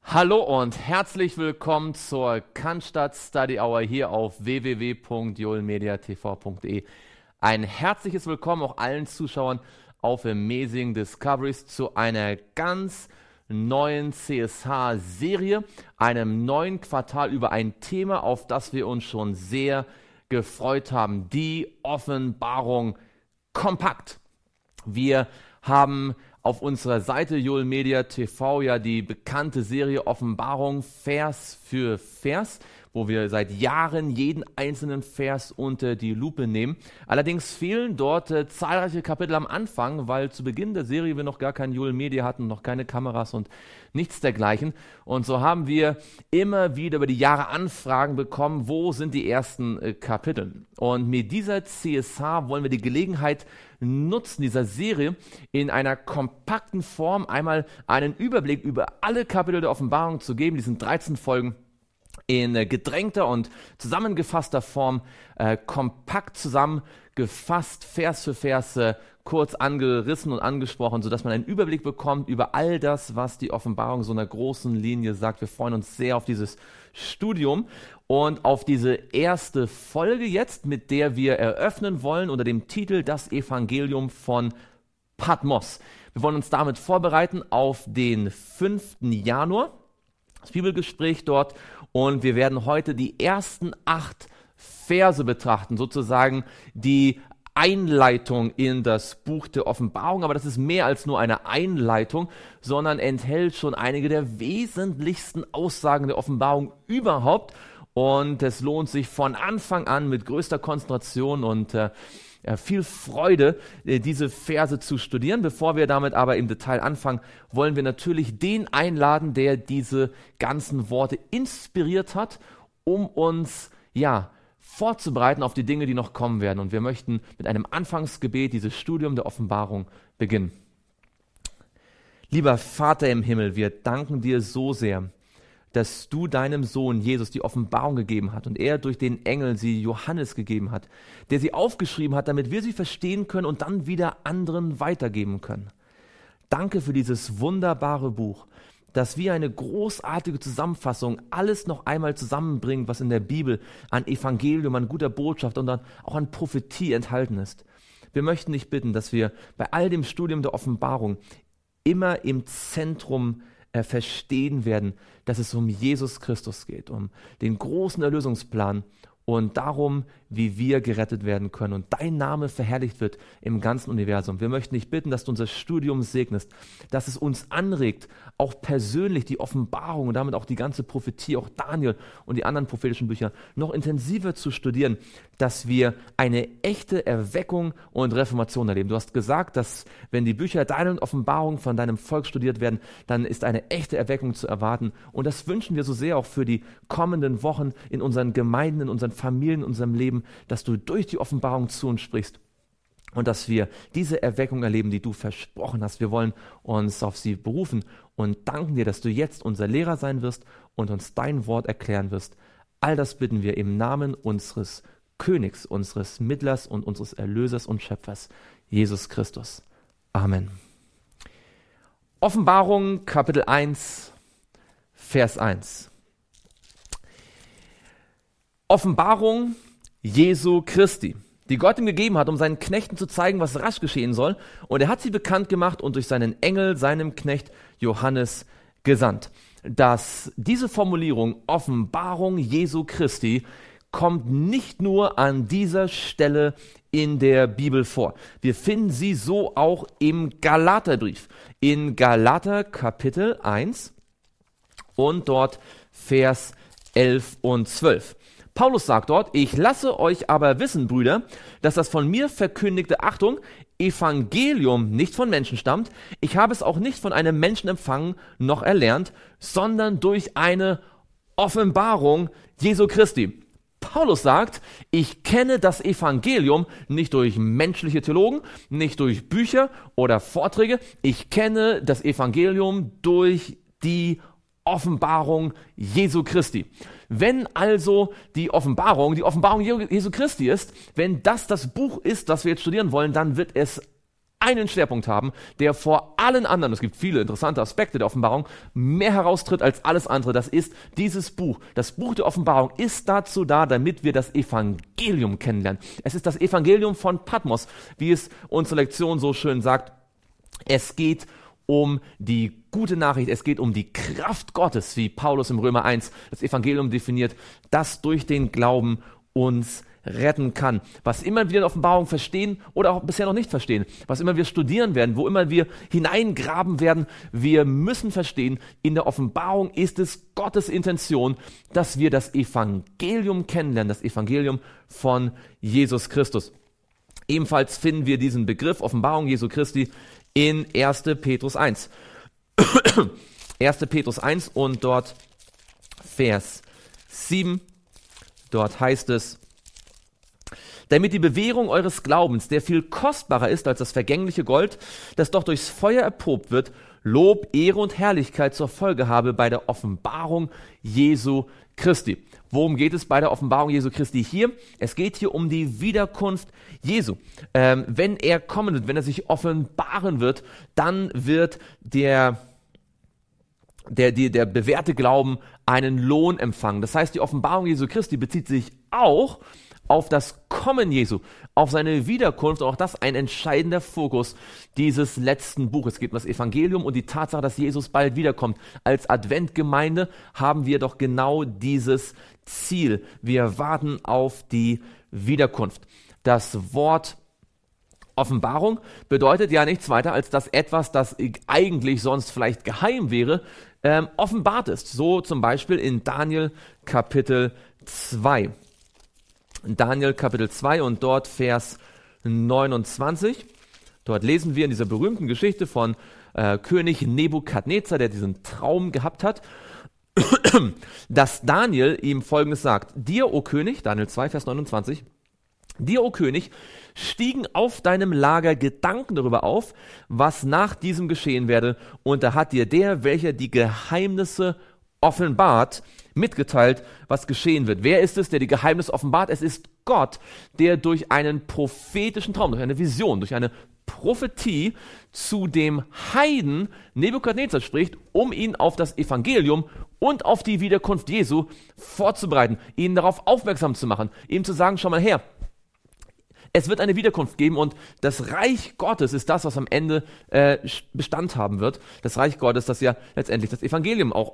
Hallo und herzlich willkommen zur Cannstatt Study Hour hier auf www.joelmediatv.de. Ein herzliches Willkommen auch allen Zuschauern auf Amazing Discoveries zu einer ganz neuen CSH-Serie, einem neuen Quartal über ein Thema, auf das wir uns schon sehr gefreut haben, die Offenbarung kompakt. Wir haben auf unserer Seite Joel Media TV ja die bekannte Serie Offenbarung Vers für Vers, wo wir seit Jahren jeden einzelnen Vers unter die Lupe nehmen. Allerdings fehlen dort zahlreiche Kapitel am Anfang, weil zu Beginn der Serie wir noch gar kein Joel Media hatten, noch keine Kameras und nichts dergleichen. Und so haben wir immer wieder über die Jahre Anfragen bekommen, wo sind die ersten Kapitel. Und mit dieser CSH wollen wir die Gelegenheit nutzen, dieser Serie in einer kompakten Form einmal einen Überblick über alle Kapitel der Offenbarung zu geben, diesen 13 Folgen in gedrängter und zusammengefasster Form, kompakt zusammengefasst, Vers für Vers, kurz angerissen und angesprochen, sodass man einen Überblick bekommt über all das, was die Offenbarung so einer großen Linie sagt. Wir freuen uns sehr auf dieses Studium und auf diese erste Folge jetzt, mit der wir eröffnen wollen unter dem Titel Das Evangelium von Patmos. Wir wollen uns damit vorbereiten auf den 5. Januar, das Bibelgespräch dort, und wir werden heute die ersten 8 Verse betrachten, sozusagen die Einleitung in das Buch der Offenbarung, aber das ist mehr als nur eine Einleitung, sondern enthält schon einige der wesentlichsten Aussagen der Offenbarung überhaupt, und es lohnt sich von Anfang an mit größter Konzentration und viel Freude, diese Verse zu studieren. Bevor wir damit aber im Detail anfangen, wollen wir natürlich den einladen, der diese ganzen Worte inspiriert hat, um uns vorzubereiten auf die Dinge, die noch kommen werden. Und wir möchten mit einem Anfangsgebet dieses Studium der Offenbarung beginnen. Lieber Vater im Himmel, wir danken dir so sehr, dass du deinem Sohn Jesus die Offenbarung gegeben hat und er durch den Engel sie Johannes gegeben hat, der sie aufgeschrieben hat, damit wir sie verstehen können und dann wieder anderen weitergeben können. Danke für dieses wunderbare Buch, das wie eine großartige Zusammenfassung alles noch einmal zusammenbringt, was in der Bibel an Evangelium, an guter Botschaft und dann auch an Prophetie enthalten ist. Wir möchten dich bitten, dass wir bei all dem Studium der Offenbarung immer im Zentrum verstehen werden, dass es um Jesus Christus geht, um den großen Erlösungsplan und darum, wie wir gerettet werden können und dein Name verherrlicht wird im ganzen Universum. Wir möchten dich bitten, dass du unser Studium segnest, dass es uns anregt, auch persönlich die Offenbarung und damit auch die ganze Prophetie, auch Daniel und die anderen prophetischen Bücher noch intensiver zu studieren, dass wir eine echte Erweckung und Reformation erleben. Du hast gesagt, dass wenn die Bücher Daniel und Offenbarung von deinem Volk studiert werden, dann ist eine echte Erweckung zu erwarten. Und das wünschen wir so sehr auch für die kommenden Wochen in unseren Gemeinden, in unseren Familien, in unserem Leben, dass du durch die Offenbarung zu uns sprichst und dass wir diese Erweckung erleben, die du versprochen hast. Wir wollen uns auf sie berufen und danken dir, dass du jetzt unser Lehrer sein wirst und uns dein Wort erklären wirst. All das bitten wir im Namen unseres Königs, unseres Mittlers und unseres Erlösers und Schöpfers, Jesus Christus. Amen. Offenbarung, Kapitel 1, Vers 1. Offenbarung Jesu Christi, die Gott ihm gegeben hat, um seinen Knechten zu zeigen, was rasch geschehen soll. Und er hat sie bekannt gemacht und durch seinen Engel, seinem Knecht Johannes, gesandt. Diese Formulierung, Offenbarung Jesu Christi, kommt nicht nur an dieser Stelle in der Bibel vor. Wir finden sie so auch im Galaterbrief. In Galater Kapitel 1 und dort Vers 11 und 12. Paulus sagt dort: Ich lasse euch aber wissen, Brüder, dass das von mir verkündigte, Achtung, Evangelium nicht von Menschen stammt. Ich habe es auch nicht von einem Menschen empfangen noch erlernt, sondern durch eine Offenbarung Jesu Christi. Paulus sagt, ich kenne das Evangelium nicht durch menschliche Theologen, nicht durch Bücher oder Vorträge. Ich kenne das Evangelium durch die Offenbarung Jesu Christi. Wenn also die Offenbarung Jesu Christi ist, wenn das Buch ist, das wir jetzt studieren wollen, dann wird es einen Schwerpunkt haben, der vor allen anderen, es gibt viele interessante Aspekte der Offenbarung, mehr heraustritt als alles andere. Das ist dieses Buch. Das Buch der Offenbarung ist dazu da, damit wir das Evangelium kennenlernen. Es ist das Evangelium von Patmos, wie es unsere Lektion so schön sagt. Es geht um die gute Nachricht, es geht um die Kraft Gottes, wie Paulus im Römer 1 das Evangelium definiert, das durch den Glauben uns retten kann. Was immer wir in der Offenbarung verstehen oder auch bisher noch nicht verstehen, was immer wir studieren werden, wo immer wir hineingraben werden, wir müssen verstehen, in der Offenbarung ist es Gottes Intention, dass wir das Evangelium kennenlernen, das Evangelium von Jesus Christus. Ebenfalls finden wir diesen Begriff Offenbarung Jesu Christi in 1. Petrus 1. 1. Petrus 1 und dort Vers 7. Dort heißt es: Damit die Bewährung eures Glaubens, der viel kostbarer ist als das vergängliche Gold, das doch durchs Feuer erprobt wird, Lob, Ehre und Herrlichkeit zur Folge habe bei der Offenbarung Jesu Christi. Worum geht es bei der Offenbarung Jesu Christi hier? Es geht hier um die Wiederkunft Jesu. Wenn er kommen wird, wenn er sich offenbaren wird, dann wird der bewährte Glauben einen Lohn empfangen. Das heißt, die Offenbarung Jesu Christi bezieht sich auch auf das Kommen Jesu, auf seine Wiederkunft, und auch das ein entscheidender Fokus dieses letzten Buches. Es geht um das Evangelium und die Tatsache, dass Jesus bald wiederkommt. Als Adventgemeinde haben wir doch genau dieses Ziel. Wir warten auf die Wiederkunft. Das Wort Offenbarung bedeutet ja nichts weiter, als dass etwas, das eigentlich sonst vielleicht geheim wäre, offenbart ist. So zum Beispiel in Daniel Kapitel 2. Daniel Kapitel 2 und dort Vers 29. Dort lesen wir in dieser berühmten Geschichte von König Nebukadnezar, der diesen Traum gehabt hat, dass Daniel ihm Folgendes sagt: Dir, o König, Daniel 2, Vers 29, dir, o König, stiegen auf deinem Lager Gedanken darüber auf, was nach diesem geschehen werde, und da hat dir der, welcher die Geheimnisse offenbart, mitgeteilt, was geschehen wird. Wer ist es, der die Geheimnisse offenbart? Es ist Gott, der durch einen prophetischen Traum, durch eine Vision, durch eine Prophetie zu dem Heiden Nebukadnezar spricht, um ihn auf das Evangelium und auf die Wiederkunft Jesu vorzubereiten, ihn darauf aufmerksam zu machen, ihm zu sagen: Schau mal her, es wird eine Wiederkunft geben und das Reich Gottes ist das, was am Ende Bestand haben wird. Das Reich Gottes, das ja letztendlich das Evangelium auch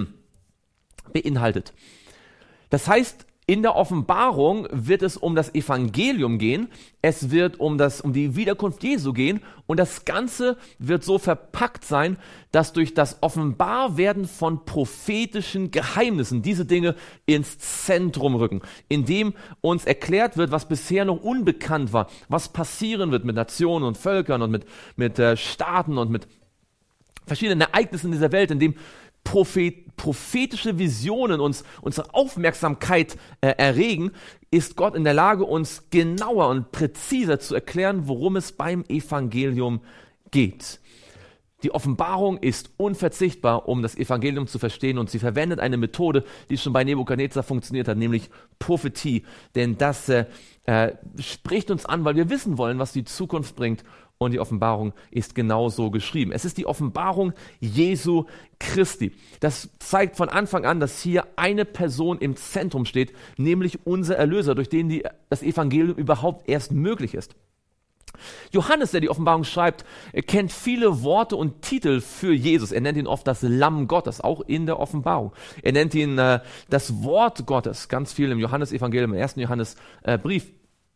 beinhaltet. Das heißt, in der Offenbarung wird es um das Evangelium gehen, es wird um die Wiederkunft Jesu gehen, und das Ganze wird so verpackt sein, dass durch das Offenbarwerden von prophetischen Geheimnissen diese Dinge ins Zentrum rücken, indem uns erklärt wird, was bisher noch unbekannt war, was passieren wird mit Nationen und Völkern und mit Staaten und mit verschiedenen Ereignissen dieser Welt, indem prophetische Visionen unsere Aufmerksamkeit erregen, ist Gott in der Lage, uns genauer und präziser zu erklären, worum es beim Evangelium geht. Die Offenbarung ist unverzichtbar, um das Evangelium zu verstehen, und sie verwendet eine Methode, die schon bei Nebukadnezar funktioniert hat, nämlich Prophetie. Denn das spricht uns an, weil wir wissen wollen, was die Zukunft bringt. Und die Offenbarung ist genauso geschrieben. Es ist die Offenbarung Jesu Christi. Das zeigt von Anfang an, dass hier eine Person im Zentrum steht, nämlich unser Erlöser, durch den das Evangelium überhaupt erst möglich ist. Johannes, der die Offenbarung schreibt, kennt viele Worte und Titel für Jesus. Er nennt ihn oft das Lamm Gottes, auch in der Offenbarung. Er nennt ihn das Wort Gottes, ganz viel im Johannesevangelium, im 1. Johannesbrief.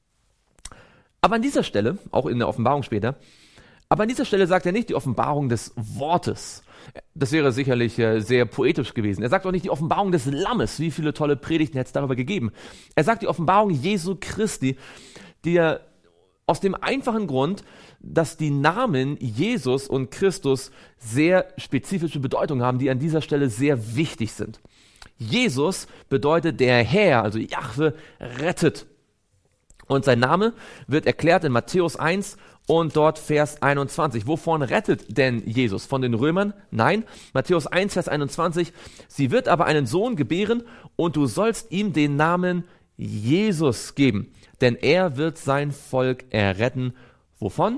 Aber an dieser Stelle, auch in der Offenbarung später, aber an dieser Stelle sagt er nicht die Offenbarung des Wortes. Das wäre sicherlich sehr poetisch gewesen. Er sagt auch nicht die Offenbarung des Lammes. Wie viele tolle Predigten hätte es darüber gegeben. Er sagt die Offenbarung Jesu Christi, die er aus dem einfachen Grund, dass die Namen Jesus und Christus sehr spezifische Bedeutung haben, die an dieser Stelle sehr wichtig sind. Jesus bedeutet der Herr, also Jahwe rettet. Und sein Name wird erklärt in Matthäus 1 und dort Vers 21. Wovon rettet denn Jesus? Von den Römern? Nein. Matthäus 1, Vers 21. Sie wird aber einen Sohn gebären, und du sollst ihm den Namen Jesus geben. Denn er wird sein Volk erretten. Wovon?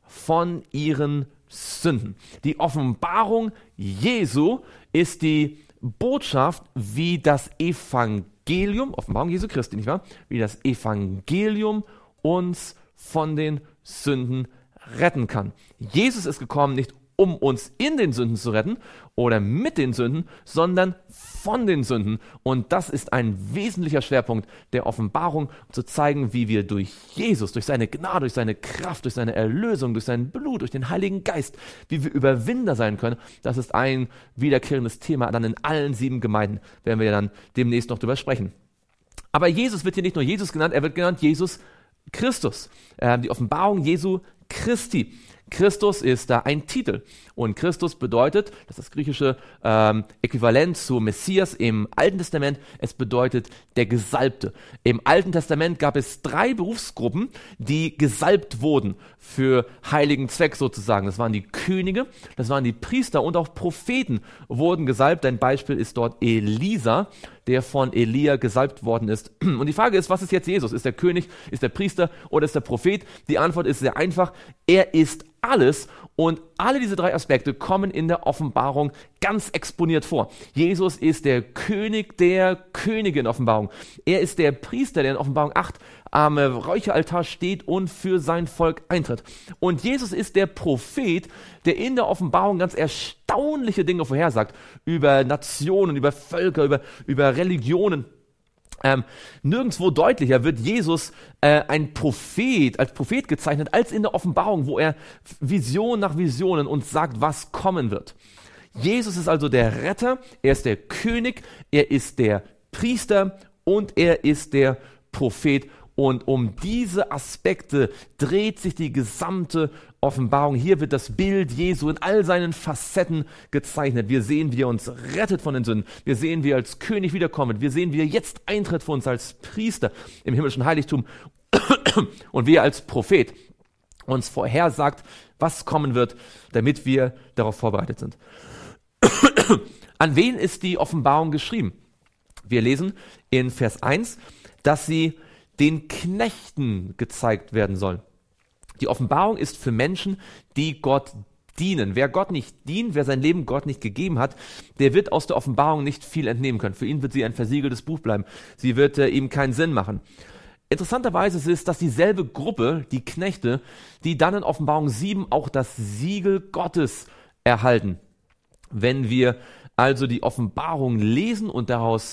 von ihren Sünden. Die Offenbarung Jesu ist die Botschaft, wie das Evangelium, Offenbarung Jesu Christi, nicht wahr? Wie das Evangelium uns von den Sünden retten kann. Jesus ist gekommen, nicht um uns in den Sünden zu retten oder mit den Sünden, sondern von den Sünden. Und das ist ein wesentlicher Schwerpunkt der Offenbarung, um zu zeigen, wie wir durch Jesus, durch seine Gnade, durch seine Kraft, durch seine Erlösung, durch sein Blut, durch den Heiligen Geist, wie wir Überwinder sein können. Das ist ein wiederkehrendes Thema dann in allen 7 Gemeinden, werden wir dann demnächst noch drüber sprechen. Aber Jesus wird hier nicht nur Jesus genannt, er wird genannt Jesus Christus. Die Offenbarung Jesu Christi. Christus ist da ein Titel und Christus bedeutet, das ist das griechische Äquivalent zu Messias im Alten Testament, es bedeutet der Gesalbte. Im Alten Testament gab es 3 Berufsgruppen, die gesalbt wurden für heiligen Zweck sozusagen. Das waren die Könige, das waren die Priester und auch Propheten wurden gesalbt. Ein Beispiel ist dort Elisa, der von Elia gesalbt worden ist. Und die Frage ist, was ist jetzt Jesus? Ist der König, ist der Priester oder ist der Prophet? Die Antwort ist sehr einfach, er ist alles und alle diese 3 Aspekte kommen in der Offenbarung ganz exponiert vor. Jesus ist der König der Könige in Offenbarung. Er ist der Priester, der in Offenbarung 8 am Räucheraltar steht und für sein Volk eintritt. Und Jesus ist der Prophet, der in der Offenbarung ganz erstaunliche Dinge vorhersagt über Nationen, über Völker, über Religionen. Nirgendwo deutlicher wird Jesus als Prophet gezeichnet, als in der Offenbarung, wo er Vision nach Visionen uns sagt, was kommen wird. Jesus ist also der Retter, er ist der König, er ist der Priester und er ist der Prophet. Und um diese Aspekte dreht sich die gesamte Offenbarung. Hier wird das Bild Jesu in all seinen Facetten gezeichnet. Wir sehen, wie er uns rettet von den Sünden. Wir sehen, wie er als König wiederkommt. Wir sehen, wie er jetzt eintritt für uns als Priester im himmlischen Heiligtum. Und wie er als Prophet uns vorhersagt, was kommen wird, damit wir darauf vorbereitet sind. An wen ist die Offenbarung geschrieben? Wir lesen in Vers 1, dass sie den Knechten gezeigt werden soll. Die Offenbarung ist für Menschen, die Gott dienen. Wer Gott nicht dient, wer sein Leben Gott nicht gegeben hat, der wird aus der Offenbarung nicht viel entnehmen können. Für ihn wird sie ein versiegeltes Buch bleiben. Sie wird ihm keinen Sinn machen. Interessanterweise ist es, dass dieselbe Gruppe, die Knechte, die dann in Offenbarung 7 auch das Siegel Gottes erhalten. Wenn wir also die Offenbarung lesen und daraus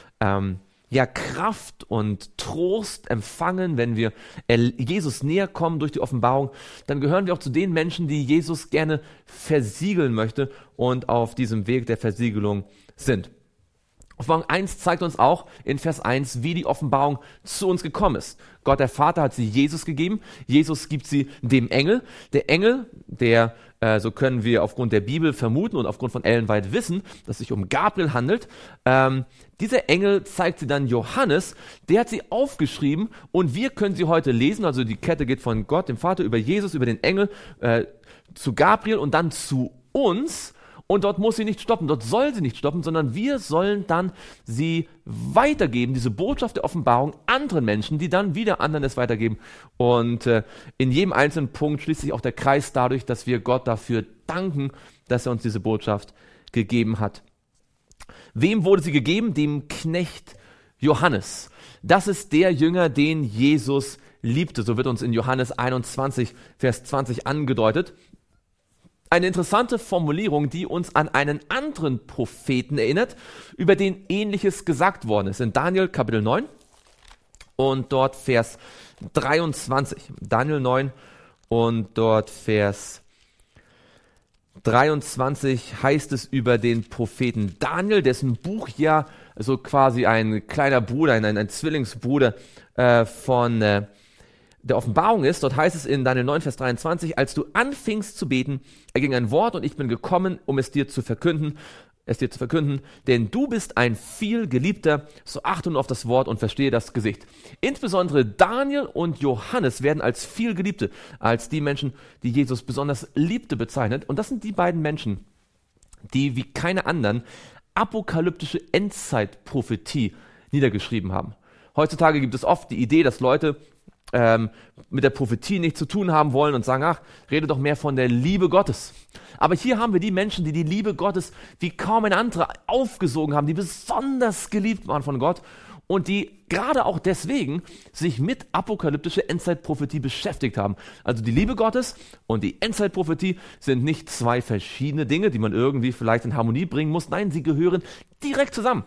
Kraft und Trost empfangen, wenn wir Jesus näher kommen durch die Offenbarung, dann gehören wir auch zu den Menschen, die Jesus gerne versiegeln möchte und auf diesem Weg der Versiegelung sind. Offenbarung 1 zeigt uns auch in Vers 1, wie die Offenbarung zu uns gekommen ist. Gott, der Vater, hat sie Jesus gegeben. Jesus gibt sie dem Engel. Der Engel, der, so können wir aufgrund der Bibel vermuten und aufgrund von Ellen White wissen, dass es sich um Gabriel handelt. Dieser Engel zeigt sie dann Johannes. Der hat sie aufgeschrieben und wir können sie heute lesen. Also die Kette geht von Gott, dem Vater, über Jesus, über den Engel, zu Gabriel und dann zu uns. Und dort muss sie nicht stoppen, dort soll sie nicht stoppen, sondern wir sollen dann sie weitergeben, diese Botschaft der Offenbarung, anderen Menschen, die dann wieder anderen es weitergeben. Und in jedem einzelnen Punkt schließt sich auch der Kreis dadurch, dass wir Gott dafür danken, dass er uns diese Botschaft gegeben hat. Wem wurde sie gegeben? Dem Knecht Johannes. Das ist der Jünger, den Jesus liebte. So wird uns in Johannes 21, Vers 20 angedeutet. Eine interessante Formulierung, die uns an einen anderen Propheten erinnert, über den Ähnliches gesagt worden ist. In Daniel Kapitel 9 und dort Vers 23. Daniel 9 und dort Vers 23 heißt es über den Propheten Daniel, dessen Buch ja so quasi ein kleiner Bruder, ein Zwillingsbruder von der Offenbarung ist. Dort heißt es in Daniel 9, Vers 23, als du anfingst zu beten, erging ein Wort und ich bin gekommen, um es dir zu verkünden, denn du bist ein viel Geliebter, so achte nur auf das Wort und verstehe das Gesicht. Insbesondere Daniel und Johannes werden als viel Geliebte, als die Menschen, die Jesus besonders liebte, bezeichnet. Und das sind die beiden Menschen, die wie keine anderen apokalyptische Endzeitprophetie niedergeschrieben haben. Heutzutage gibt es oft die Idee, dass Leute mit der Prophetie nichts zu tun haben wollen und sagen, ach, rede doch mehr von der Liebe Gottes. Aber hier haben wir die Menschen, die die Liebe Gottes wie kaum ein anderer aufgesogen haben, die besonders geliebt waren von Gott und die gerade auch deswegen sich mit apokalyptischer Endzeitprophetie beschäftigt haben. Also die Liebe Gottes und die Endzeitprophetie sind nicht zwei verschiedene Dinge, die man irgendwie vielleicht in Harmonie bringen muss. Nein, sie gehören direkt zusammen.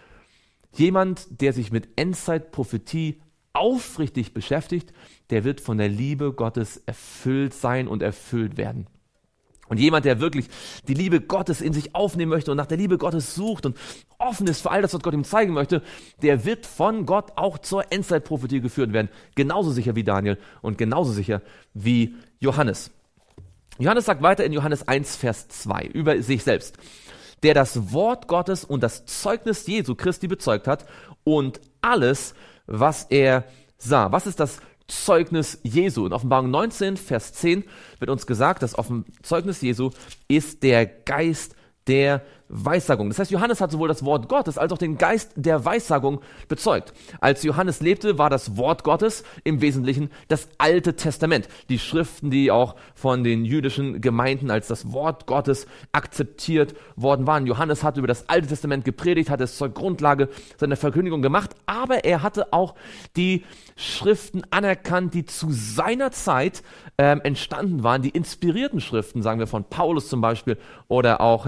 Jemand, der sich mit Endzeitprophetie aufrichtig beschäftigt, der wird von der Liebe Gottes erfüllt sein und erfüllt werden. Und jemand, der wirklich die Liebe Gottes in sich aufnehmen möchte und nach der Liebe Gottes sucht und offen ist für all das, was Gott ihm zeigen möchte, der wird von Gott auch zur Endzeitprophetie geführt werden. Genauso sicher wie Daniel und genauso sicher wie Johannes. Johannes sagt weiter in Johannes 1, Vers 2 über sich selbst: Der das Wort Gottes und das Zeugnis Jesu Christi bezeugt hat und alles, was er sah. Was ist das Zeugnis Jesu? In Offenbarung 19, Vers 10 wird uns gesagt, das Zeugnis Jesu ist der Geist der Weissagung. Das heißt, Johannes hat sowohl das Wort Gottes als auch den Geist der Weissagung bezeugt. Als Johannes lebte, war das Wort Gottes im Wesentlichen das Alte Testament. Die Schriften, die auch von den jüdischen Gemeinden als das Wort Gottes akzeptiert worden waren. Johannes hat über das Alte Testament gepredigt, hat es zur Grundlage seiner Verkündigung gemacht, aber er hatte auch die Schriften anerkannt, die zu seiner Zeit entstanden waren, die inspirierten Schriften, sagen wir von Paulus zum Beispiel oder auch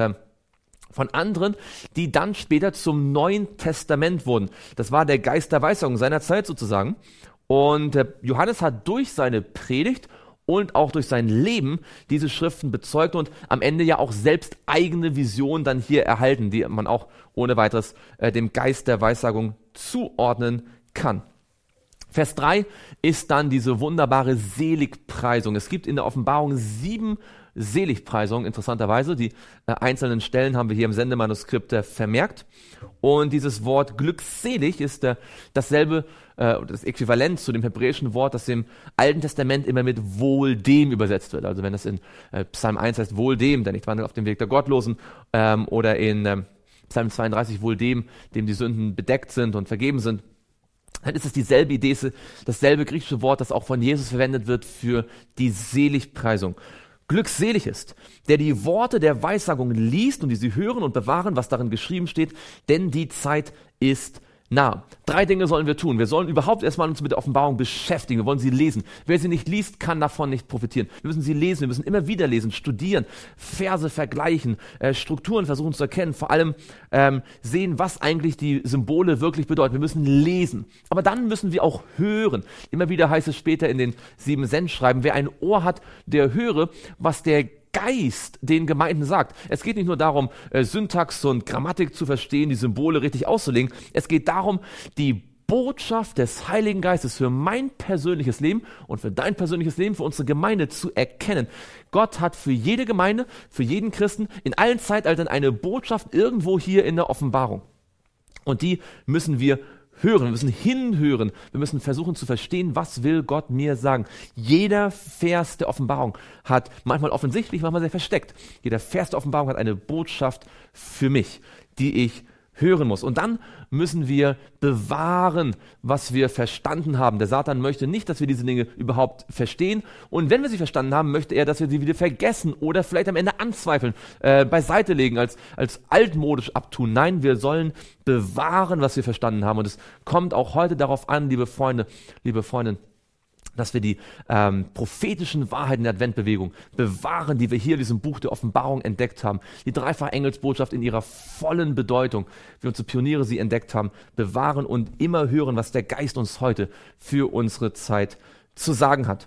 von anderen, die dann später zum Neuen Testament wurden. Das war der Geist der Weissagung seiner Zeit sozusagen. Und Johannes hat durch seine Predigt und auch durch sein Leben diese Schriften bezeugt und am Ende ja auch selbst eigene Visionen dann hier erhalten, die man auch ohne weiteres dem Geist der Weissagung zuordnen kann. Vers 3 ist dann diese wunderbare Seligpreisung. Es gibt in der Offenbarung 7 Seligpreisungen, interessanterweise. Die einzelnen Stellen haben wir hier im Sendemanuskript vermerkt. Und dieses Wort glückselig ist dasselbe, das Äquivalent zu dem hebräischen Wort, das im Alten Testament immer mit wohl dem übersetzt wird. Also wenn es in Psalm 1 heißt, wohl dem, der nicht wandelt auf dem Weg der Gottlosen, oder in Psalm 32, wohl dem die Sünden bedeckt sind und vergeben sind, dann ist es dieselbe Idee, dasselbe griechische Wort, das auch von Jesus verwendet wird für die Seligpreisung. Glückselig ist, der die Worte der Weissagung liest und die sie hören und bewahren, was darin geschrieben steht, denn die Zeit ist nah. 3 Dinge sollen wir tun. Wir sollen überhaupt erstmal uns mit der Offenbarung beschäftigen. Wir wollen sie lesen. Wer sie nicht liest, kann davon nicht profitieren. Wir müssen sie lesen. Wir müssen immer wieder lesen, studieren, Verse vergleichen, Strukturen versuchen zu erkennen. Vor allem sehen, was eigentlich die Symbole wirklich bedeuten. Wir müssen lesen. Aber dann müssen wir auch hören. Immer wieder heißt es später in den 7 Sendschreiben, wer ein Ohr hat, der höre, was der Geist den Gemeinden sagt. Es geht nicht nur darum, Syntax und Grammatik zu verstehen, die Symbole richtig auszulegen. Es geht darum, die Botschaft des Heiligen Geistes für mein persönliches Leben und für dein persönliches Leben, für unsere Gemeinde zu erkennen. Gott hat für jede Gemeinde, für jeden Christen in allen Zeitaltern eine Botschaft irgendwo hier in der Offenbarung. Und die müssen wir hören, wir müssen hinhören, wir müssen versuchen zu verstehen, was will Gott mir sagen. Jeder Vers der Offenbarung hat manchmal offensichtlich, manchmal sehr versteckt. Jeder Vers der Offenbarung hat eine Botschaft für mich, die ich hören muss. Und dann müssen wir bewahren, was wir verstanden haben. Der Satan möchte nicht, dass wir diese Dinge überhaupt verstehen. Und wenn wir sie verstanden haben, möchte er, dass wir sie wieder vergessen oder vielleicht am Ende anzweifeln, beiseite legen, als altmodisch abtun. Nein, wir sollen bewahren, was wir verstanden haben. Und es kommt auch heute darauf an, liebe Freunde, liebe Freundinnen, dass wir die prophetischen Wahrheiten der Adventbewegung bewahren, die wir hier in diesem Buch der Offenbarung entdeckt haben. Die dreifache Engelsbotschaft in ihrer vollen Bedeutung, wie unsere Pioniere sie entdeckt haben, bewahren und immer hören, was der Geist uns heute für unsere Zeit zu sagen hat.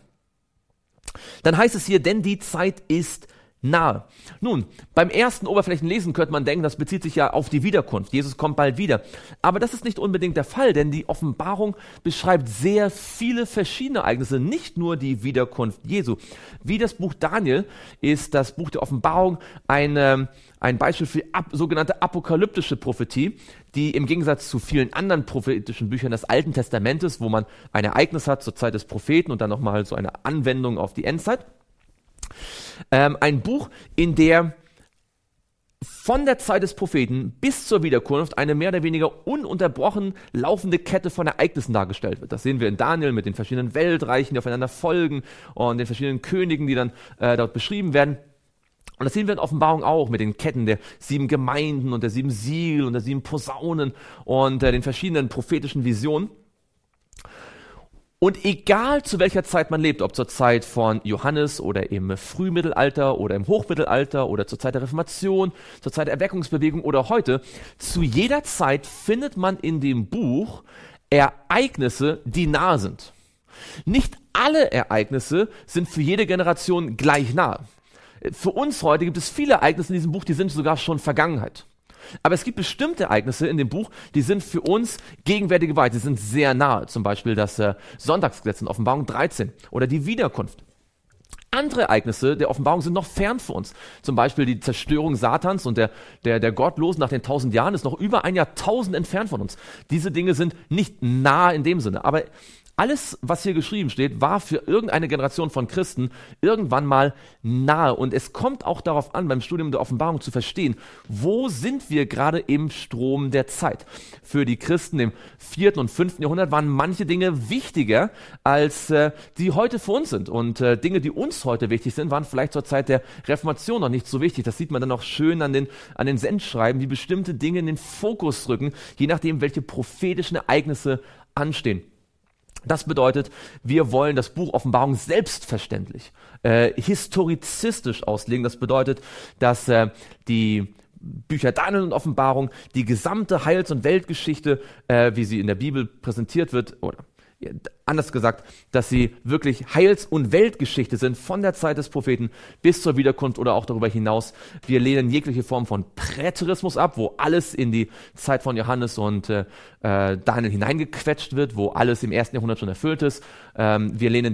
Dann heißt es hier, denn die Zeit ist nahe. Nun, beim ersten Oberflächenlesen könnte man denken, das bezieht sich ja auf die Wiederkunft. Jesus kommt bald wieder. Aber das ist nicht unbedingt der Fall, denn die Offenbarung beschreibt sehr viele verschiedene Ereignisse, nicht nur die Wiederkunft Jesu. Wie das Buch Daniel ist das Buch der Offenbarung ein Beispiel für sogenannte apokalyptische Prophetie, die im Gegensatz zu vielen anderen prophetischen Büchern des Alten Testamentes, wo man ein Ereignis hat zur Zeit des Propheten und dann nochmal so eine Anwendung auf die Endzeit, ein Buch, in der von der Zeit des Propheten bis zur Wiederkunft eine mehr oder weniger ununterbrochen laufende Kette von Ereignissen dargestellt wird. Das sehen wir in Daniel mit den verschiedenen Weltreichen, die aufeinander folgen und den verschiedenen Königen, die dann dort beschrieben werden. Und das sehen wir in Offenbarung auch mit den Ketten der 7 Gemeinden und der 7 Siegel und der 7 Posaunen und den verschiedenen prophetischen Visionen. Und egal zu welcher Zeit man lebt, ob zur Zeit von Johannes oder im Frühmittelalter oder im Hochmittelalter oder zur Zeit der Reformation, zur Zeit der Erweckungsbewegung oder heute, zu jeder Zeit findet man in dem Buch Ereignisse, die nahe sind. Nicht alle Ereignisse sind für jede Generation gleich nahe. Für uns heute gibt es viele Ereignisse in diesem Buch, die sind sogar schon Vergangenheit. Aber es gibt bestimmte Ereignisse in dem Buch, die sind für uns gegenwärtige Wahrheit, die sind sehr nahe. Zum Beispiel das Sonntagsgesetz in Offenbarung 13 oder die Wiederkunft. Andere Ereignisse der Offenbarung sind noch fern für uns. Zum Beispiel die Zerstörung Satans und der Gottlosen nach den 1000 Jahren ist noch über ein Jahrtausend entfernt von uns. Diese Dinge sind nicht nah in dem Sinne, aber alles, was hier geschrieben steht, war für irgendeine Generation von Christen irgendwann mal nahe. Und es kommt auch darauf an, beim Studium der Offenbarung zu verstehen, wo sind wir gerade im Strom der Zeit. Für die Christen im 4. und 5. Jahrhundert waren manche Dinge wichtiger, als die heute für uns sind. Und Dinge, die uns heute wichtig sind, waren vielleicht zur Zeit der Reformation noch nicht so wichtig. Das sieht man dann auch schön an den Sendschreiben, die bestimmte Dinge in den Fokus rücken, je nachdem, welche prophetischen Ereignisse anstehen. Das bedeutet, wir wollen das Buch Offenbarung selbstverständlich, historizistisch auslegen. Das bedeutet, dass die Bücher Daniel und Offenbarung, die gesamte Heils- und Weltgeschichte, wie sie in der Bibel präsentiert wird, oder anders gesagt, dass sie wirklich Heils- und Weltgeschichte sind von der Zeit des Propheten bis zur Wiederkunft oder auch darüber hinaus. Wir lehnen jegliche Form von Präterismus ab, wo alles in die Zeit von Johannes und Daniel hineingequetscht wird, wo alles im 1. Jahrhundert schon erfüllt ist. Wir lehnen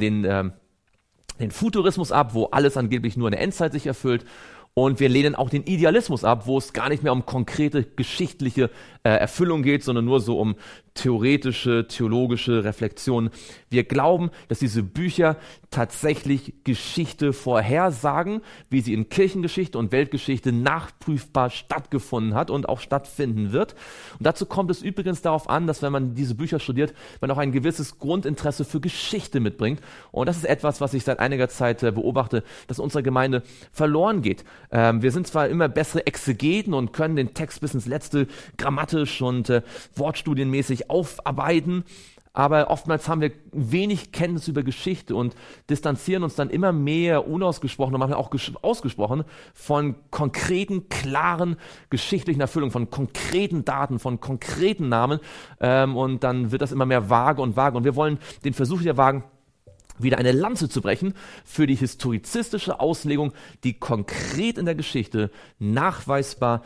den Futurismus ab, wo alles angeblich nur in der Endzeit sich erfüllt. Und wir lehnen auch den Idealismus ab, wo es gar nicht mehr um konkrete geschichtliche Erfüllung geht, sondern nur so um theoretische, theologische Reflexionen. Wir glauben, dass diese Bücher tatsächlich Geschichte vorhersagen, wie sie in Kirchengeschichte und Weltgeschichte nachprüfbar stattgefunden hat und auch stattfinden wird. Und dazu kommt es übrigens darauf an, dass wenn man diese Bücher studiert, man auch ein gewisses Grundinteresse für Geschichte mitbringt. Und das ist etwas, was ich seit einiger Zeit beobachte, dass unsere Gemeinde verloren geht. Wir sind zwar immer bessere Exegeten und können den Text bis ins Letzte grammatisch und wortstudienmäßig aufarbeiten, aber oftmals haben wir wenig Kenntnis über Geschichte und distanzieren uns dann immer mehr unausgesprochen und manchmal auch ausgesprochen von konkreten, klaren geschichtlichen Erfüllungen, von konkreten Daten, von konkreten Namen, und dann wird das immer mehr vage und vage. Und wir wollen den Versuch hier wagen, wieder eine Lanze zu brechen für die historizistische Auslegung, die konkret in der Geschichte nachweisbar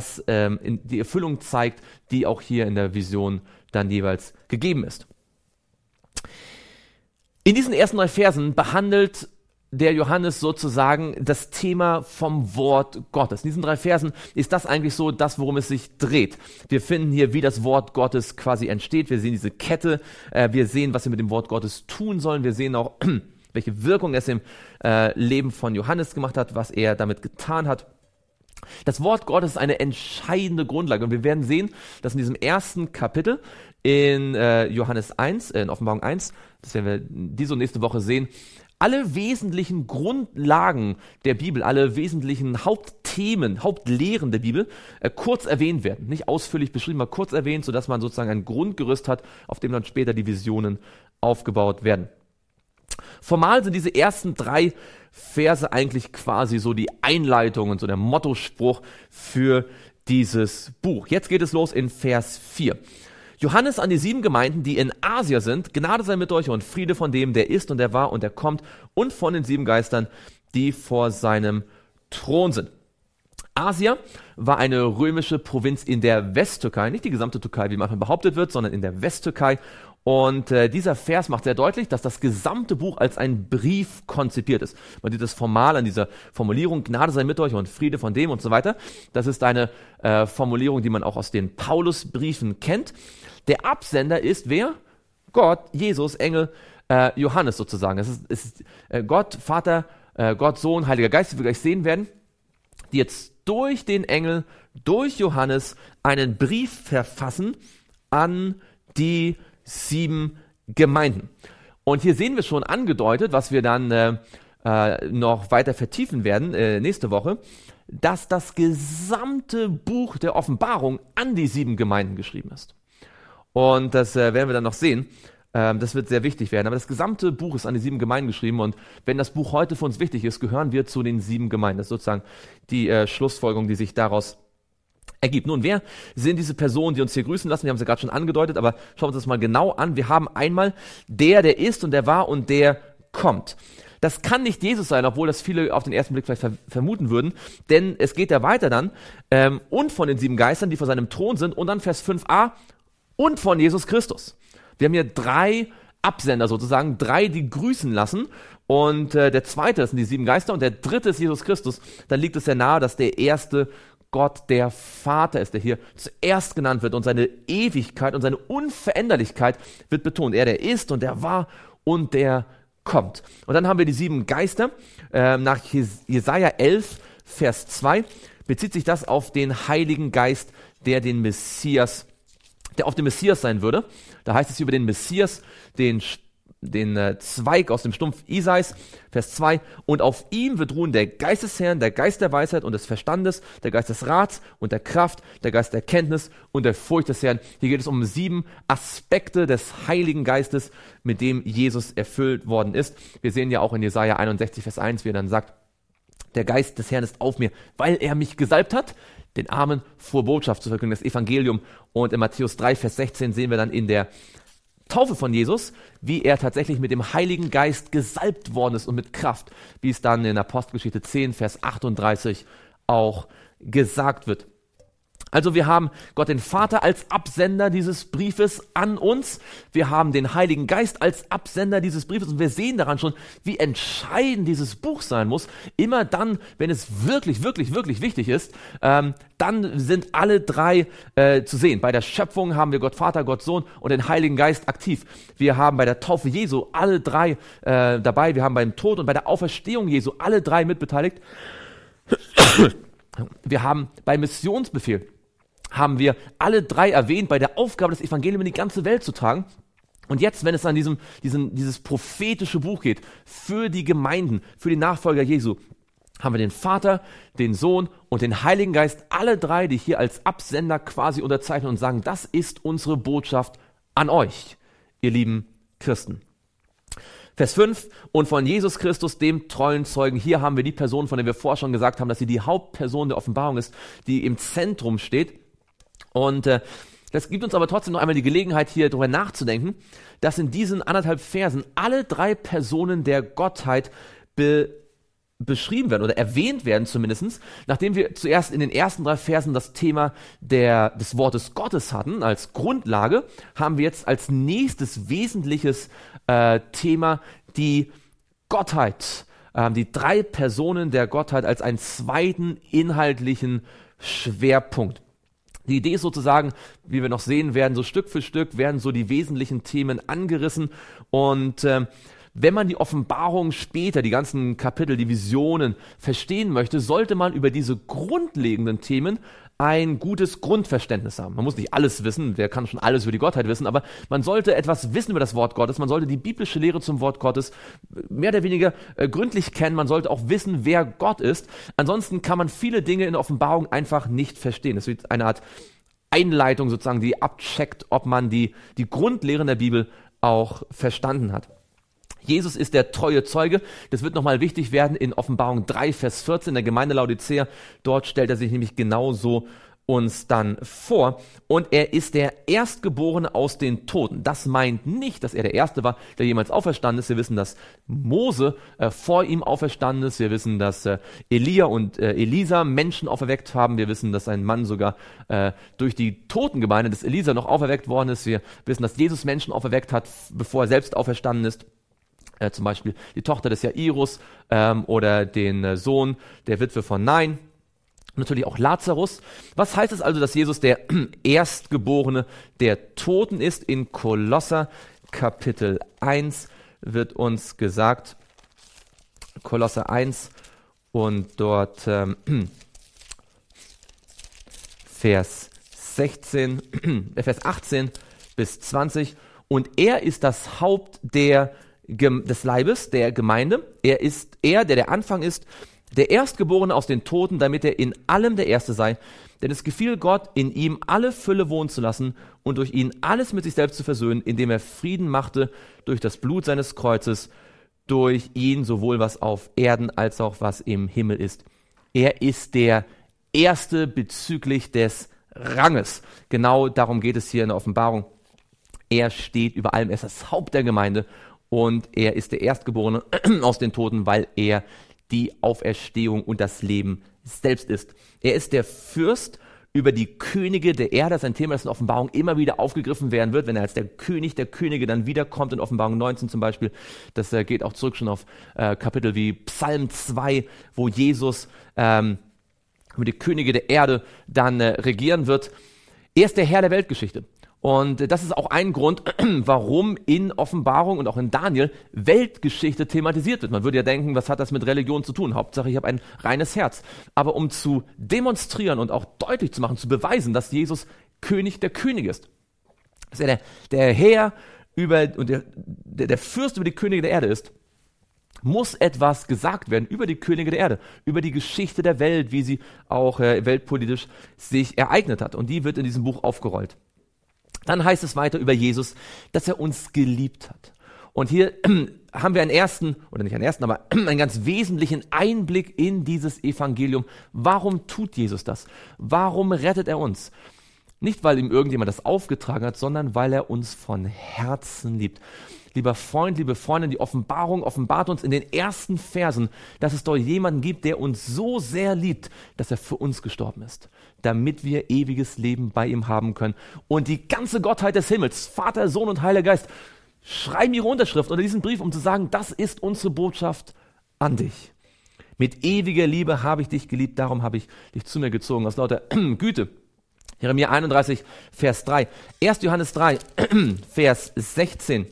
die Erfüllung zeigt, die auch hier in der Vision dann jeweils gegeben ist. In diesen ersten 3 Versen behandelt der Johannes sozusagen das Thema vom Wort Gottes. In diesen 3 Versen ist das eigentlich so das, worum es sich dreht. Wir finden hier, wie das Wort Gottes quasi entsteht. Wir sehen diese Kette. Wir sehen, was wir mit dem Wort Gottes tun sollen. Wir sehen auch, welche Wirkung es im Leben von Johannes gemacht hat, was er damit getan hat. Das Wort Gottes ist eine entscheidende Grundlage. Und wir werden sehen, dass in diesem ersten Kapitel in Johannes 1, in Offenbarung 1, das werden wir diese und nächste Woche sehen, alle wesentlichen Grundlagen der Bibel, alle wesentlichen Hauptthemen, Hauptlehren der Bibel kurz erwähnt werden. Nicht ausführlich beschrieben, aber kurz erwähnt, sodass man sozusagen ein Grundgerüst hat, auf dem dann später die Visionen aufgebaut werden. Formal sind diese ersten 3 Verse eigentlich quasi so die Einleitung und so der Mottospruch für dieses Buch. Jetzt geht es los in Vers 4. Johannes an die 7 Gemeinden, die in Asia sind, Gnade sei mit euch und Friede von dem, der ist und der war und der kommt und von den 7 Geistern, die vor seinem Thron sind. Asia war eine römische Provinz in der Westtürkei, nicht die gesamte Türkei, wie manchmal behauptet wird, sondern in der Westtürkei. Und dieser Vers macht sehr deutlich, dass das gesamte Buch als ein Brief konzipiert ist. Man sieht das formal an dieser Formulierung, Gnade sei mit euch und Friede von dem und so weiter. Das ist eine Formulierung, die man auch aus den Paulusbriefen kennt. Der Absender ist wer? Gott, Jesus, Engel, Johannes sozusagen. Es ist Gott, Vater, Gott, Sohn, Heiliger Geist, wie wir gleich sehen werden, die jetzt durch den Engel, durch Johannes, einen Brief verfassen an die 7 Gemeinden. Und hier sehen wir schon angedeutet, was wir dann noch weiter vertiefen werden nächste Woche, dass das gesamte Buch der Offenbarung an die 7 Gemeinden geschrieben ist. Und das werden wir dann noch sehen. Das wird sehr wichtig werden. Aber das gesamte Buch ist an die 7 Gemeinden geschrieben. Und wenn das Buch heute für uns wichtig ist, gehören wir zu den 7 Gemeinden. Das ist sozusagen die Schlussfolgerung, die sich daraus ergibt. Nun, wer sind diese Personen, die uns hier grüßen lassen? Wir haben sie gerade schon angedeutet, aber schauen wir uns das mal genau an. Wir haben einmal der ist und der war und der kommt. Das kann nicht Jesus sein, obwohl das viele auf den ersten Blick vielleicht vermuten würden, denn es geht ja weiter dann, und von den 7 Geistern, die vor seinem Thron sind, und dann Vers 5a, und von Jesus Christus. Wir haben hier 3 Absender sozusagen, 3, die grüßen lassen, und der zweite, das sind die 7 Geister, und der dritte ist Jesus Christus. Dann liegt es sehr nahe, dass der erste Gott der Vater ist, der hier zuerst genannt wird, und seine Ewigkeit und seine Unveränderlichkeit wird betont. Er, der ist und der war und der kommt. Und dann haben wir die 7 Geister. Nach Jesaja 11, Vers 2 bezieht sich das auf den Heiligen Geist, der auf den Messias sein würde. Da heißt es über den Messias, den Zweig aus dem Stumpf Isais, Vers 2, und auf ihm wird ruhen der Geist des Herrn, der Geist der Weisheit und des Verstandes, der Geist des Rats und der Kraft, der Geist der Erkenntnis und der Furcht des Herrn. Hier geht es um 7 Aspekte des Heiligen Geistes, mit dem Jesus erfüllt worden ist. Wir sehen ja auch in Jesaja 61, Vers 1, wie er dann sagt, der Geist des Herrn ist auf mir, weil er mich gesalbt hat, den Armen frohe Botschaft zu verkünden, das Evangelium. Und in Matthäus 3, Vers 16 sehen wir dann in der Taufe von Jesus, wie er tatsächlich mit dem Heiligen Geist gesalbt worden ist und mit Kraft, wie es dann in Apostelgeschichte 10, Vers 38 auch gesagt wird. Also wir haben Gott den Vater als Absender dieses Briefes an uns. Wir haben den Heiligen Geist als Absender dieses Briefes. Und wir sehen daran schon, wie entscheidend dieses Buch sein muss. Immer dann, wenn es wirklich, wirklich, wirklich wichtig ist, dann sind alle 3 zu sehen. Bei der Schöpfung haben wir Gott Vater, Gott Sohn und den Heiligen Geist aktiv. Wir haben bei der Taufe Jesu alle 3 dabei. Wir haben beim Tod und bei der Auferstehung Jesu alle 3 mitbeteiligt. Wir haben beim Missionsbefehl haben wir alle 3 erwähnt, bei der Aufgabe des Evangeliums in die ganze Welt zu tragen. Und jetzt, wenn es an dieses prophetische Buch geht, für die Gemeinden, für die Nachfolger Jesu, haben wir den Vater, den Sohn und den Heiligen Geist, alle 3, die hier als Absender quasi unterzeichnen und sagen, das ist unsere Botschaft an euch, ihr lieben Christen. Vers 5, und von Jesus Christus, dem treuen Zeugen. Hier haben wir die Person, von der wir vorher schon gesagt haben, dass sie die Hauptperson der Offenbarung ist, die im Zentrum steht. Und das gibt uns aber trotzdem noch einmal die Gelegenheit, hier darüber nachzudenken, dass in diesen 1,5 Versen alle 3 Personen der Gottheit beschrieben werden oder erwähnt werden zumindest, nachdem wir zuerst in den ersten 3 Versen das Thema des Wortes Gottes hatten als Grundlage, haben wir jetzt als nächstes wesentliches Thema die Gottheit, die 3 Personen der Gottheit als einen zweiten inhaltlichen Schwerpunkt. Die Idee ist sozusagen, wie wir noch sehen werden, so Stück für Stück werden so die wesentlichen Themen angerissen, und wenn man die Offenbarung später, die ganzen Kapitel, die Visionen verstehen möchte, sollte man über diese grundlegenden Themen ein gutes Grundverständnis haben. Man muss nicht alles wissen, wer kann schon alles über die Gottheit wissen, aber man sollte etwas wissen über das Wort Gottes, man sollte die biblische Lehre zum Wort Gottes mehr oder weniger gründlich kennen, man sollte auch wissen, wer Gott ist. Ansonsten kann man viele Dinge in der Offenbarung einfach nicht verstehen. Es wird eine Art Einleitung sozusagen, die abcheckt, ob man die Grundlehren der Bibel auch verstanden hat. Jesus ist der treue Zeuge. Das wird nochmal wichtig werden in Offenbarung 3, Vers 14, der Gemeinde Laodicea. Dort stellt er sich nämlich genauso uns dann vor. Und er ist der Erstgeborene aus den Toten. Das meint nicht, dass er der Erste war, der jemals auferstanden ist. Wir wissen, dass Mose vor ihm auferstanden ist. Wir wissen, dass Elia und Elisa Menschen auferweckt haben. Wir wissen, dass ein Mann sogar durch die Totengemeinde des Elisa noch auferweckt worden ist. Wir wissen, dass Jesus Menschen auferweckt hat, bevor er selbst auferstanden ist. Zum Beispiel die Tochter des Jairus oder den Sohn der Witwe von Nain. Natürlich auch Lazarus. Was heißt es also, dass Jesus der Erstgeborene der Toten ist? In Kolosser Kapitel 1 wird uns gesagt, Kolosser 1, und dort Vers 18 bis 20. Und er ist das Haupt des Leibes, der Gemeinde. Er ist der Anfang ist, der Erstgeborene aus den Toten, damit er in allem der Erste sei. Denn es gefiel Gott, in ihm alle Fülle wohnen zu lassen und durch ihn alles mit sich selbst zu versöhnen, indem er Frieden machte durch das Blut seines Kreuzes, durch ihn sowohl was auf Erden als auch was im Himmel ist. Er ist der Erste bezüglich des Ranges. Genau darum geht es hier in der Offenbarung. Er steht über allem, er ist das Haupt der Gemeinde und er ist der Erstgeborene aus den Toten, weil er die Auferstehung und das Leben selbst ist. Er ist der Fürst über die Könige der Erde. Das ist ein Thema, das in Offenbarung immer wieder aufgegriffen werden wird, wenn er als der König der Könige dann wiederkommt, in Offenbarung 19 zum Beispiel. Das geht auch zurück schon auf Kapitel wie Psalm 2, wo Jesus über die Könige der Erde dann regieren wird. Er ist der Herr der Weltgeschichte. Und das ist auch ein Grund, warum in Offenbarung und auch in Daniel Weltgeschichte thematisiert wird. Man würde ja denken, was hat das mit Religion zu tun? Hauptsache, ich habe ein reines Herz. Aber um zu demonstrieren und auch deutlich zu machen, zu beweisen, dass Jesus König der Könige ist, dass er der Herr und der Fürst über die Könige der Erde ist, muss etwas gesagt werden über die Könige der Erde, über die Geschichte der Welt, wie sie auch weltpolitisch sich ereignet hat. Und die wird in diesem Buch aufgerollt. Dann heißt es weiter über Jesus, dass er uns geliebt hat. Und hier haben wir einen ganz wesentlichen Einblick in dieses Evangelium. Warum tut Jesus das? Warum rettet er uns? Nicht, weil ihm irgendjemand das aufgetragen hat, sondern weil er uns von Herzen liebt. Lieber Freund, liebe Freundin, die Offenbarung offenbart uns in den ersten Versen, dass es dort jemanden gibt, der uns so sehr liebt, dass er für uns gestorben ist, damit wir ewiges Leben bei ihm haben können. Und die ganze Gottheit des Himmels, Vater, Sohn und Heiliger Geist, schreiben ihre Unterschrift unter diesen Brief, um zu sagen, das ist unsere Botschaft an dich. Mit ewiger Liebe habe ich dich geliebt, darum habe ich dich zu mir gezogen, aus lauter Güte. Jeremia 31, Vers 3. 1. Johannes 3, Vers 16.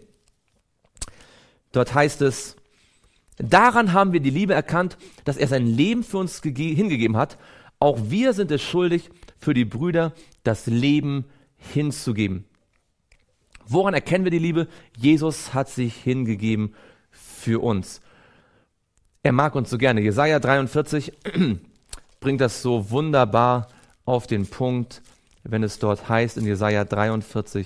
Dort heißt es, daran haben wir die Liebe erkannt, dass er sein Leben für uns hingegeben hat. Auch wir sind es schuldig, für die Brüder das Leben hinzugeben. Woran erkennen wir die Liebe? Jesus hat sich hingegeben für uns. Er mag uns so gerne. Jesaja 43 bringt das so wunderbar auf den Punkt, wenn es dort heißt in Jesaja 43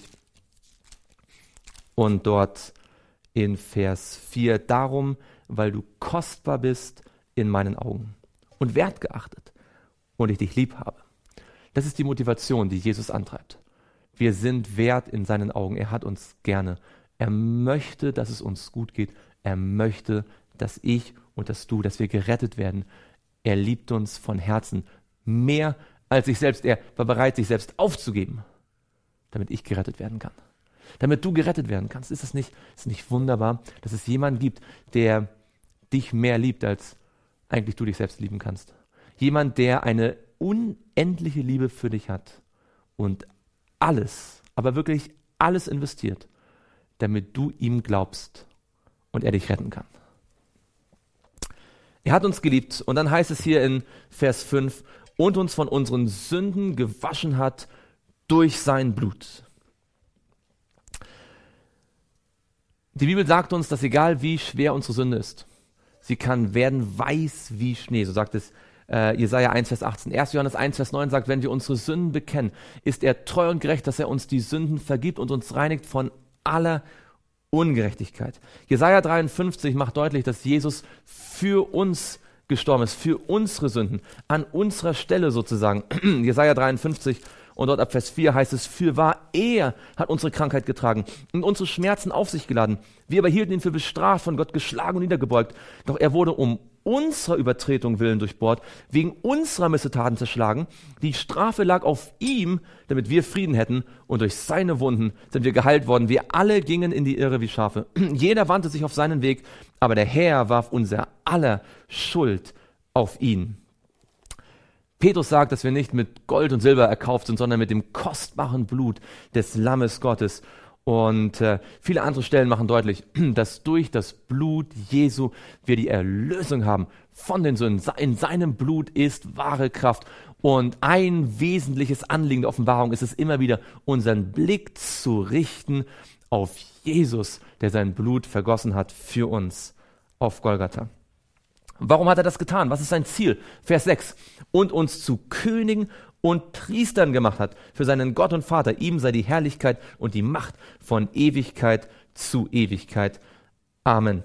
und dort in Vers 4, darum, weil du kostbar bist in meinen Augen und wertgeachtet und ich dich lieb habe. Das ist die Motivation, die Jesus antreibt. Wir sind wert in seinen Augen. Er hat uns gerne. Er möchte, dass es uns gut geht. Er möchte, dass ich und dass du, dass wir gerettet werden. Er liebt uns von Herzen mehr als sich selbst. Er war bereit, sich selbst aufzugeben, damit ich gerettet werden kann. Damit du gerettet werden kannst. Ist es nicht wunderbar, dass es jemanden gibt, der dich mehr liebt, als eigentlich du dich selbst lieben kannst? Jemand, der eine unendliche Liebe für dich hat und alles, aber wirklich alles investiert, damit du ihm glaubst und er dich retten kann. Er hat uns geliebt und dann heißt es hier in Vers 5, und uns von unseren Sünden gewaschen hat durch sein Blut. Die Bibel sagt uns, dass egal wie schwer unsere Sünde ist, sie kann werden weiß wie Schnee, so sagt es Jesaja 1, Vers 18. 1. Johannes 1, Vers 9 sagt, wenn wir unsere Sünden bekennen, ist er treu und gerecht, dass er uns die Sünden vergibt und uns reinigt von aller Ungerechtigkeit. Jesaja 53 macht deutlich, dass Jesus für uns gestorben ist, für unsere Sünden, an unserer Stelle sozusagen. Jesaja 53 und dort ab Vers 4 heißt es, fürwahr, er hat unsere Krankheit getragen und unsere Schmerzen auf sich geladen. Wir aber hielten ihn für bestraft, von Gott geschlagen und niedergebeugt. Doch er wurde um unserer Übertretung willen durchbohrt, wegen unserer Missetaten zerschlagen. Die Strafe lag auf ihm, damit wir Frieden hätten, und durch seine Wunden sind wir geheilt worden. Wir alle gingen in die Irre wie Schafe. Jeder wandte sich auf seinen Weg, aber der Herr warf unser aller Schuld auf ihn. Petrus sagt, dass wir nicht mit Gold und Silber erkauft sind, sondern mit dem kostbaren Blut des Lammes Gottes. Und viele andere Stellen machen deutlich, dass durch das Blut Jesu wir die Erlösung haben von den Sünden. In seinem Blut ist wahre Kraft. Und ein wesentliches Anliegen der Offenbarung ist es immer wieder, unseren Blick zu richten auf Jesus, der sein Blut vergossen hat für uns auf Golgatha. Warum hat er das getan? Was ist sein Ziel? Vers 6. Und uns zu Königen und Priestern gemacht hat für seinen Gott und Vater. Ihm sei die Herrlichkeit und die Macht von Ewigkeit zu Ewigkeit. Amen.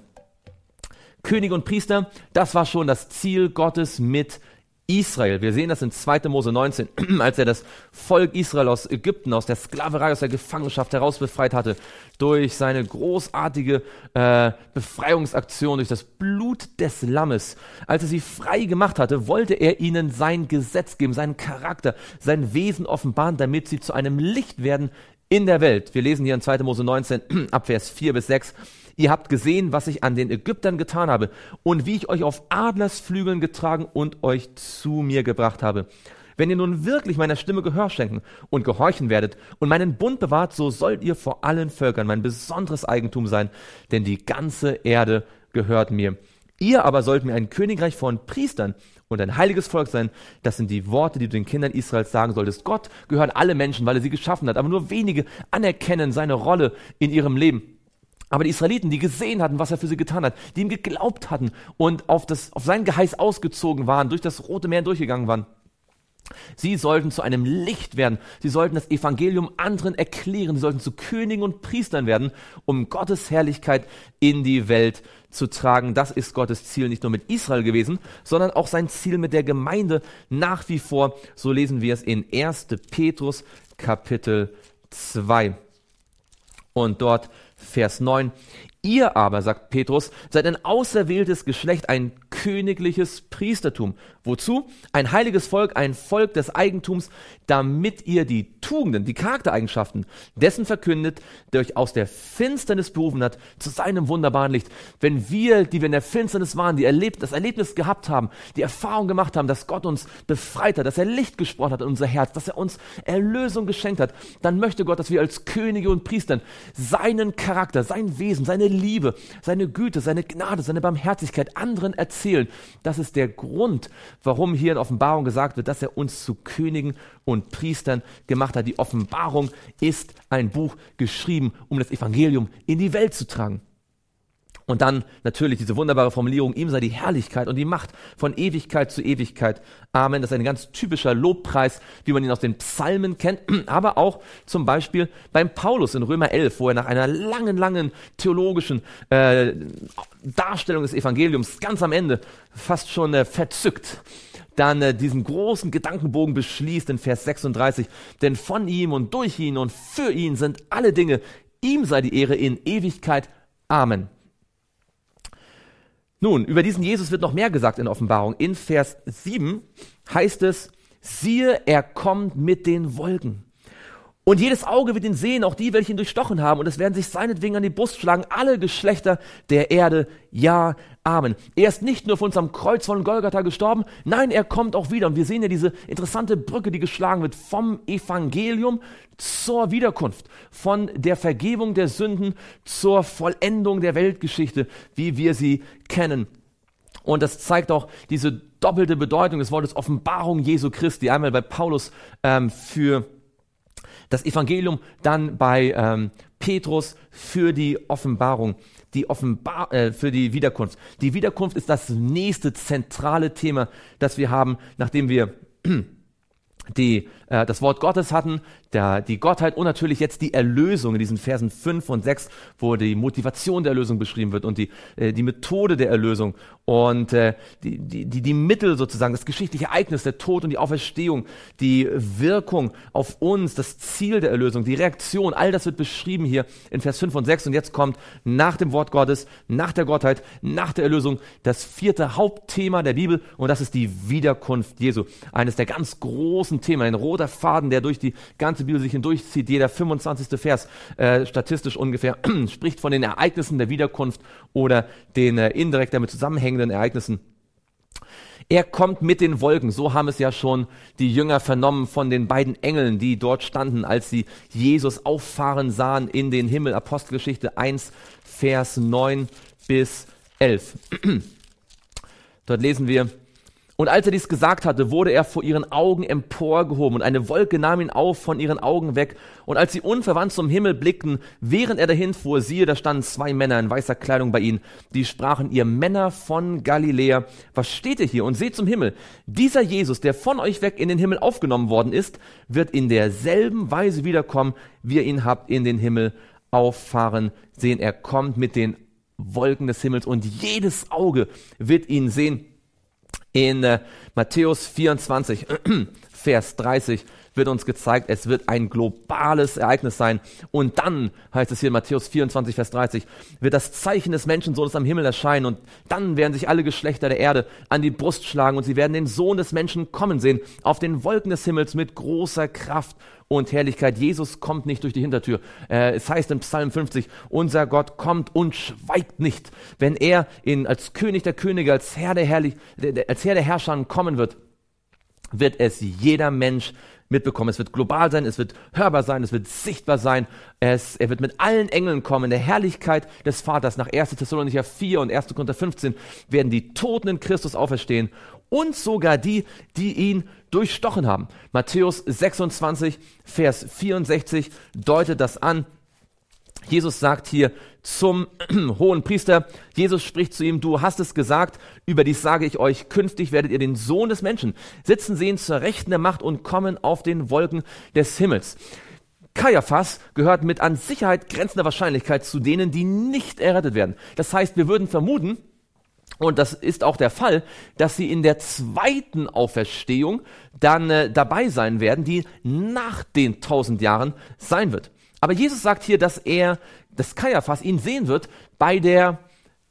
Könige und Priester, das war schon das Ziel Gottes mit Israel. Wir sehen das in 2. Mose 19, als er das Volk Israel aus Ägypten, aus der Sklaverei, aus der Gefangenschaft herausbefreit hatte, durch seine großartige Befreiungsaktion, durch das Blut des Lammes. Als er sie frei gemacht hatte, wollte er ihnen sein Gesetz geben, seinen Charakter, sein Wesen offenbaren, damit sie zu einem Licht werden in der Welt. Wir lesen hier in 2. Mose 19, ab Vers 4 bis 6. Ihr habt gesehen, was ich an den Ägyptern getan habe und wie ich euch auf Adlersflügeln getragen und euch zu mir gebracht habe. Wenn ihr nun wirklich meiner Stimme Gehör schenken und gehorchen werdet und meinen Bund bewahrt, so sollt ihr vor allen Völkern mein besonderes Eigentum sein, denn die ganze Erde gehört mir. Ihr aber sollt mir ein Königreich von Priestern und ein heiliges Volk sein. Das sind die Worte, die du den Kindern Israels sagen solltest. Gott gehört alle Menschen, weil er sie geschaffen hat, aber nur wenige anerkennen seine Rolle in ihrem Leben. Aber die Israeliten, die gesehen hatten, was er für sie getan hat, die ihm geglaubt hatten und auf sein Geheiß ausgezogen waren, durch das Rote Meer durchgegangen waren, sie sollten zu einem Licht werden. Sie sollten das Evangelium anderen erklären. Sie sollten zu Königen und Priestern werden, um Gottes Herrlichkeit in die Welt zu tragen. Das ist Gottes Ziel nicht nur mit Israel gewesen, sondern auch sein Ziel mit der Gemeinde nach wie vor. So lesen wir es in 1. Petrus Kapitel 2. Und dort Vers 9. Ihr aber, sagt Petrus, seid ein auserwähltes Geschlecht, ein königliches Priestertum. Wozu? Ein heiliges Volk, ein Volk des Eigentums, damit ihr die Tugenden, die Charaktereigenschaften dessen verkündet, der euch aus der Finsternis berufen hat, zu seinem wunderbaren Licht. Wenn wir, die wir in der Finsternis waren, das Erlebnis gehabt haben, die Erfahrung gemacht haben, dass Gott uns befreit hat, dass er Licht gesprochen hat in unser Herz, dass er uns Erlösung geschenkt hat, dann möchte Gott, dass wir als Könige und Priestern seinen Charakter, sein Wesen, seine Liebe, seine Güte, seine Gnade, seine Barmherzigkeit anderen erzählen. Das ist der Grund, warum hier in Offenbarung gesagt wird, dass er uns zu Königen und Priestern gemacht hat. Die Offenbarung ist ein Buch geschrieben, um das Evangelium in die Welt zu tragen. Und dann natürlich diese wunderbare Formulierung, ihm sei die Herrlichkeit und die Macht von Ewigkeit zu Ewigkeit. Amen. Das ist ein ganz typischer Lobpreis, wie man ihn aus den Psalmen kennt, aber auch zum Beispiel beim Paulus in Römer 11, wo er nach einer langen theologischen Darstellung des Evangeliums ganz am Ende fast schon verzückt dann diesen großen Gedankenbogen beschließt in Vers 36. Denn von ihm und durch ihn und für ihn sind alle Dinge. Ihm sei die Ehre in Ewigkeit. Amen. Nun, über diesen Jesus wird noch mehr gesagt in Offenbarung. In Vers 7 heißt es, siehe, er kommt mit den Wolken. Und jedes Auge wird ihn sehen, auch die, welche ihn durchstochen haben. Und es werden sich seinetwegen an die Brust schlagen, alle Geschlechter der Erde. Ja, Amen. Er ist nicht nur für uns am Kreuz von Golgatha gestorben, nein, er kommt auch wieder. Und wir sehen ja diese interessante Brücke, die geschlagen wird vom Evangelium zur Wiederkunft, von der Vergebung der Sünden zur Vollendung der Weltgeschichte, wie wir sie kennen. Und das zeigt auch diese doppelte Bedeutung des Wortes Offenbarung Jesu Christi. Einmal bei Paulus für das Evangelium, dann bei Petrus für die Offenbarung, für die Wiederkunft. Die Wiederkunft ist das nächste zentrale Thema, das wir haben, nachdem wir das Wort Gottes hatten, die Gottheit und natürlich jetzt die Erlösung in diesen Versen 5 und 6, wo die Motivation der Erlösung beschrieben wird und die Methode der Erlösung und die Mittel sozusagen, das geschichtliche Ereignis, der Tod und die Auferstehung, die Wirkung auf uns, das Ziel der Erlösung, die Reaktion, all das wird beschrieben hier in Vers 5 und 6 und jetzt kommt nach dem Wort Gottes, nach der Gottheit, nach der Erlösung das vierte Hauptthema der Bibel und das ist die Wiederkunft Jesu. Eines der ganz großen Themen, ein roter Faden, der durch die ganze Bibel sich hindurchzieht, jeder 25. Vers, statistisch ungefähr, spricht von den Ereignissen der Wiederkunft oder den indirekt damit zusammenhängenden Ereignissen. Er kommt mit den Wolken. So haben es ja schon die Jünger vernommen von den beiden Engeln, die dort standen, als sie Jesus auffahren sahen in den Himmel. Apostelgeschichte 1, Vers 9 bis 11. Dort lesen wir: Und als er dies gesagt hatte, wurde er vor ihren Augen emporgehoben, und eine Wolke nahm ihn auf von ihren Augen weg. Und als sie unverwandt zum Himmel blickten, während er dahin fuhr, siehe, da standen 2 Männer in weißer Kleidung bei ihnen. Die sprachen: Ihr Männer von Galiläa, was steht ihr hier und seht zum Himmel? Dieser Jesus, der von euch weg in den Himmel aufgenommen worden ist, wird in derselben Weise wiederkommen, wie ihr ihn habt in den Himmel auffahren sehen. Er kommt mit den Wolken des Himmels, und jedes Auge wird ihn sehen. In Matthäus 24, Vers 30 wird uns gezeigt, es wird ein globales Ereignis sein. Und dann, heißt es hier in Matthäus 24, Vers 30, wird das Zeichen des Menschensohnes am Himmel erscheinen, und dann werden sich alle Geschlechter der Erde an die Brust schlagen, und sie werden den Sohn des Menschen kommen sehen, auf den Wolken des Himmels mit großer Kraft und Herrlichkeit. Jesus kommt nicht durch die Hintertür. Es heißt in Psalm 50, unser Gott kommt und schweigt nicht. Wenn er als König der Könige, als Herr der Herrscher kommen wird, wird es jeder Mensch mitbekommen. Es wird global sein, es wird hörbar sein, es wird sichtbar sein. Er wird mit allen Engeln kommen, in der Herrlichkeit des Vaters. Nach 1. Thessalonicher 4 und 1. Korinther 15 werden die Toten in Christus auferstehen, und sogar die, die ihn durchstochen haben. Matthäus 26, Vers 64 deutet das an. Jesus sagt hier zum hohen Priester, Jesus spricht zu ihm: Du hast es gesagt, überdies sage ich euch, künftig werdet ihr den Sohn des Menschen sitzen sehen zur Rechten der Macht und kommen auf den Wolken des Himmels. Kaiaphas gehört mit an Sicherheit grenzender Wahrscheinlichkeit zu denen, die nicht errettet werden. Das heißt, wir würden vermuten, und das ist auch der Fall, dass sie in der zweiten Auferstehung dann dabei sein werden, die nach den 1000 Jahren sein wird. Aber Jesus sagt hier, dass Kaiaphas ihn sehen wird bei der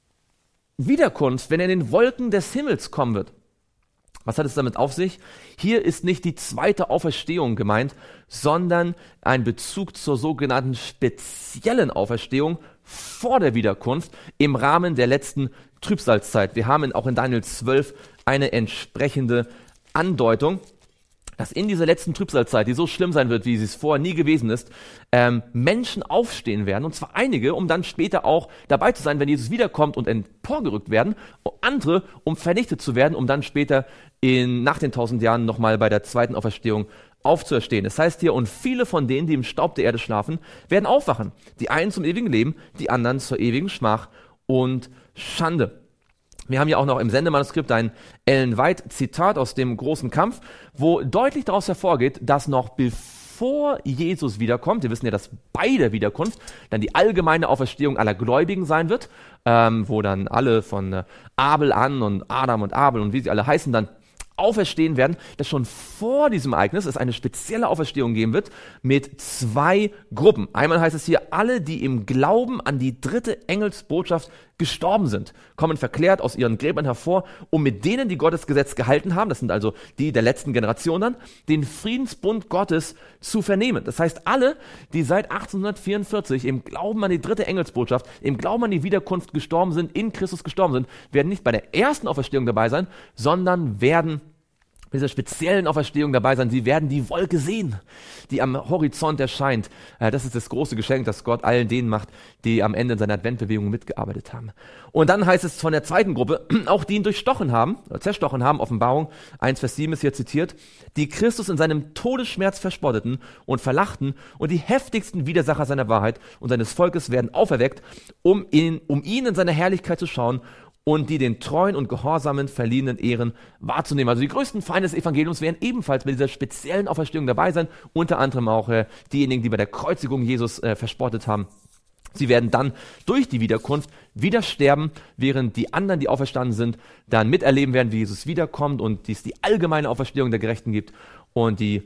Wiederkunft, wenn er in den Wolken des Himmels kommen wird. Was hat es damit auf sich? Hier ist nicht die zweite Auferstehung gemeint, sondern ein Bezug zur sogenannten speziellen Auferstehung vor der Wiederkunft im Rahmen der letzten Trübsalzeit. Wir haben auch in Daniel 12 eine entsprechende Andeutung, dass in dieser letzten Trübsalzeit, die so schlimm sein wird, wie sie es vorher nie gewesen ist, Menschen aufstehen werden, und zwar einige, um dann später auch dabei zu sein, wenn Jesus wiederkommt, und emporgerückt werden, andere, um vernichtet zu werden, um dann später nach den 1000 Jahren nochmal bei der zweiten Auferstehung aufzuerstehen. Das heißt hier: Und viele von denen, die im Staub der Erde schlafen, werden aufwachen. Die einen zum ewigen Leben, die anderen zur ewigen Schmach und Schande. Wir haben ja auch noch im Sendemanuskript ein Ellen White Zitat aus dem großen Kampf, wo deutlich daraus hervorgeht, dass noch bevor Jesus wiederkommt, wir wissen ja, dass bei der Wiederkunft dann die allgemeine Auferstehung aller Gläubigen sein wird, wo dann alle von Abel an und Adam und Abel und wie sie alle heißen, dann auferstehen werden, dass schon vor diesem Ereignis es eine spezielle Auferstehung geben wird mit 2 Gruppen. Einmal heißt es hier: Alle, die im Glauben an die 3. Engelsbotschaft gestorben sind, kommen verklärt aus ihren Gräbern hervor, um mit denen, die Gottes Gesetz gehalten haben, das sind also die der letzten Generation dann, den Friedensbund Gottes zu vernehmen. Das heißt, alle, die seit 1844 im Glauben an die 3. Engelsbotschaft, im Glauben an die Wiederkunft gestorben sind, in Christus gestorben sind, werden nicht bei der ersten Auferstehung dabei sein, sondern werden bei dieser speziellen Auferstehung dabei sein. Sie werden die Wolke sehen, die am Horizont erscheint. Das ist das große Geschenk, das Gott allen denen macht, die am Ende in seiner Adventbewegung mitgearbeitet haben. Und dann heißt es von der zweiten Gruppe, auch die ihn zerstochen haben, Offenbarung 1, Vers 7 ist hier zitiert, die Christus in seinem Todesschmerz verspotteten und verlachten, und die heftigsten Widersacher seiner Wahrheit und seines Volkes werden auferweckt, um ihn in seiner Herrlichkeit zu schauen, und die den treuen und gehorsamen verliehenen Ehren wahrzunehmen. Also die größten Feinde des Evangeliums werden ebenfalls bei dieser speziellen Auferstehung dabei sein, unter anderem auch diejenigen, die bei der Kreuzigung Jesus verspottet haben. Sie werden dann durch die Wiederkunft wieder sterben, während die anderen, die auferstanden sind, dann miterleben werden, wie Jesus wiederkommt und es die allgemeine Auferstehung der Gerechten gibt, und die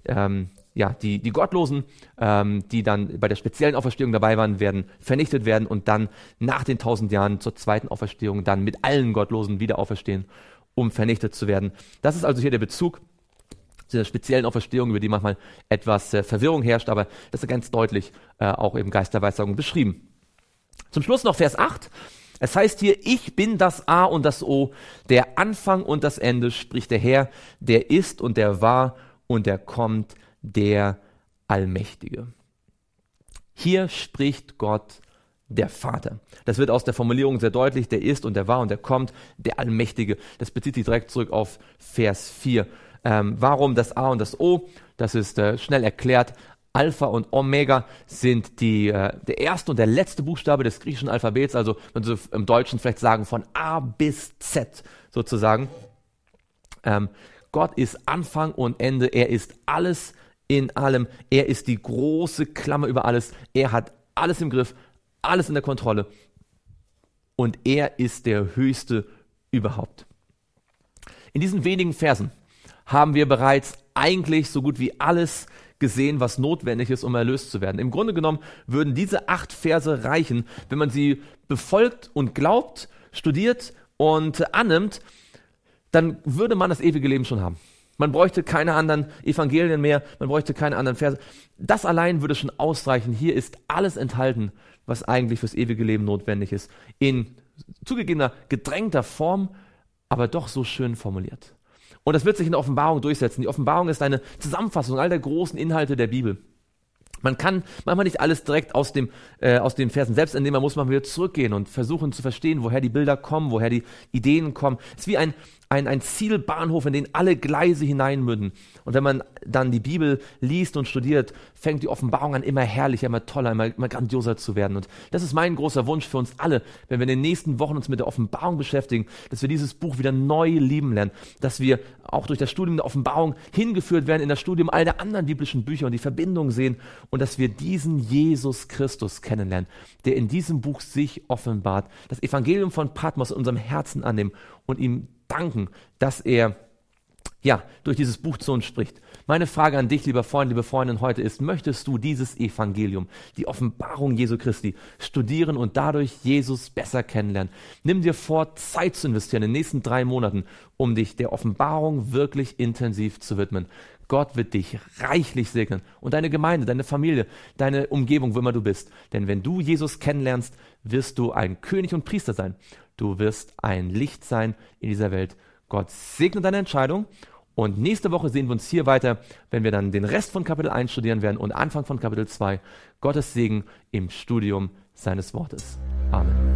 Gottlosen, die dann bei der speziellen Auferstehung dabei waren, werden vernichtet werden und dann nach den 1000 Jahren zur zweiten Auferstehung dann mit allen Gottlosen wieder auferstehen, um vernichtet zu werden. Das ist also hier der Bezug zu der speziellen Auferstehung, über die manchmal etwas Verwirrung herrscht, aber das ist ganz deutlich auch im Geist der Weissagung beschrieben. Zum Schluss noch Vers 8. Es heißt hier, ich bin das A und das O, der Anfang und das Ende, spricht der Herr, der ist und der war und der kommt, der Allmächtige. Hier spricht Gott, der Vater. Das wird aus der Formulierung sehr deutlich, der ist und der war und der kommt, der Allmächtige. Das bezieht sich direkt zurück auf Vers 4. Warum das A und das O? Das ist schnell erklärt. Alpha und Omega sind der erste und der letzte Buchstabe des griechischen Alphabets, also man so im Deutschen vielleicht sagen von A bis Z sozusagen. Gott ist Anfang und Ende, er ist alles in allem, er ist die große Klammer über alles, er hat alles im Griff, alles in der Kontrolle und er ist der Höchste überhaupt. In diesen wenigen Versen haben wir bereits eigentlich so gut wie alles gesehen, was notwendig ist, um erlöst zu werden. Im Grunde genommen würden diese 8 Verse reichen, wenn man sie befolgt und glaubt, studiert und annimmt, dann würde man das ewige Leben schon haben. Man bräuchte keine anderen Evangelien mehr, man bräuchte keine anderen Verse. Das allein würde schon ausreichen. Hier ist alles enthalten, was eigentlich fürs ewige Leben notwendig ist. In zugegebener, gedrängter Form, aber doch so schön formuliert. Und das wird sich in der Offenbarung durchsetzen. Die Offenbarung ist eine Zusammenfassung all der großen Inhalte der Bibel. Man kann manchmal nicht alles direkt aus den Versen selbst entnehmen, man muss mal wieder zurückgehen und versuchen zu verstehen, woher die Bilder kommen, woher die Ideen kommen. Es ist wie ein Zielbahnhof, in den alle Gleise hineinmünden. Und wenn man dann die Bibel liest und studiert, fängt die Offenbarung an, immer herrlicher, immer toller, immer grandioser zu werden. Und das ist mein großer Wunsch für uns alle, wenn wir in den nächsten Wochen uns mit der Offenbarung beschäftigen, dass wir dieses Buch wieder neu lieben lernen, dass wir auch durch das Studium der Offenbarung hingeführt werden in das Studium all der anderen biblischen Bücher und die Verbindung sehen und dass wir diesen Jesus Christus kennenlernen, der in diesem Buch sich offenbart, das Evangelium von Patmos in unserem Herzen annehmen und ihm danken, dass er durch dieses Buch zu uns spricht. Meine Frage an dich, lieber Freund, liebe Freundin, heute ist, möchtest du dieses Evangelium, die Offenbarung Jesu Christi, studieren und dadurch Jesus besser kennenlernen? Nimm dir vor, Zeit zu investieren in den nächsten 3 Monaten, um dich der Offenbarung wirklich intensiv zu widmen. Gott wird dich reichlich segnen und deine Gemeinde, deine Familie, deine Umgebung, wo immer du bist. Denn wenn du Jesus kennenlernst, wirst du ein König und Priester sein. Du wirst ein Licht sein in dieser Welt. Gott segne deine Entscheidung. Und nächste Woche sehen wir uns hier weiter, wenn wir dann den Rest von Kapitel 1 studieren werden und Anfang von Kapitel 2. Gottes Segen im Studium seines Wortes. Amen.